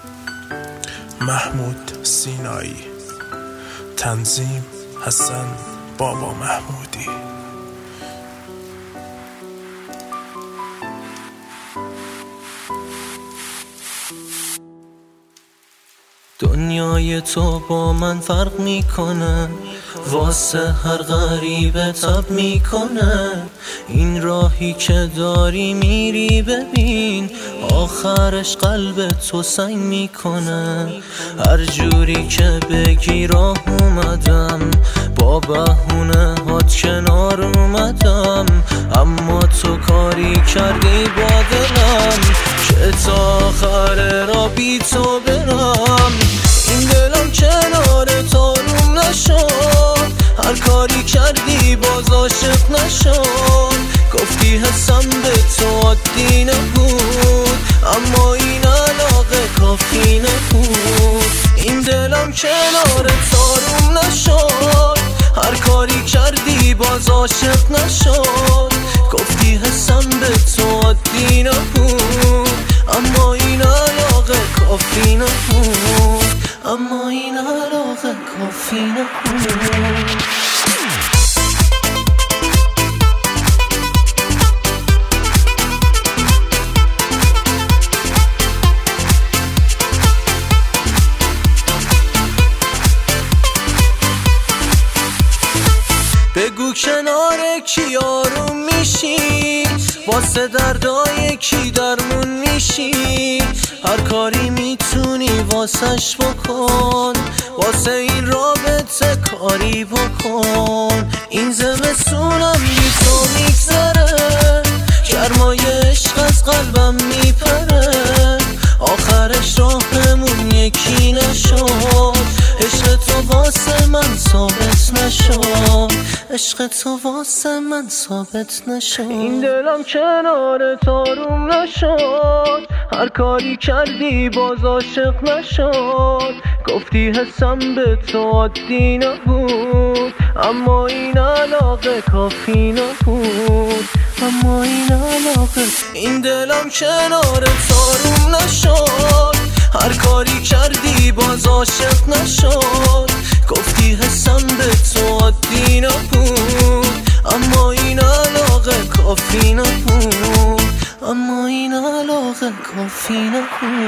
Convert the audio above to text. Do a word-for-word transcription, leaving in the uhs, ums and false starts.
محمود سینایی، تنظیم حسن بابا محمودی. دنیای تو با من فرق میکنه، واسه هر غریبه تب میکنه. این راهی که داری میری ببین، آخرش قلب تو سنگ میکنه. هر جوری که بگی راه اومدم، با بهونه هات کنار اومدم، اما تو کاری کردی با دلم که تا آخر را بی تو برم. این دلم کنار تو روم نشد، هر کاری کردی باز عاشق نشد. گفتی حسم به تو عادی نبود، اما این علاقه کافی نبود. این دلم کنار تو روم نشد، هر کاری کردی باز عاشق نشد. گفتی حسم به تو عادی نبود، اما این علاقه کافی نبود، اما این علاقه کافی نبود. بگو کنار کی آروم میشی، واسه دردای کی درمون میشی. هر کاری میتونی واسش بکن، واسه این رابطه کاری بکن. این زمستونم بی تو میگذره، گرمای عشق از قلبم میپره. آخرش راهمون یکی نشد، عشق تو واسه من ثابت نشد، عشق تو واسه من ثابت نشد. این دلم کنار تو روم نشد، هر کاری کردی باز عاشق نشد. گفتی حسم به تو عادی نبود، اما این علاقه کافی نبود، اما این علاقه. این دلم کنار تو روم نشد، هر کاری کردی باز عاشق نشد. گفتی حسم به تو عادی نبود، اما این علاقه کافی نبود، اما این علاقه کافی نبود.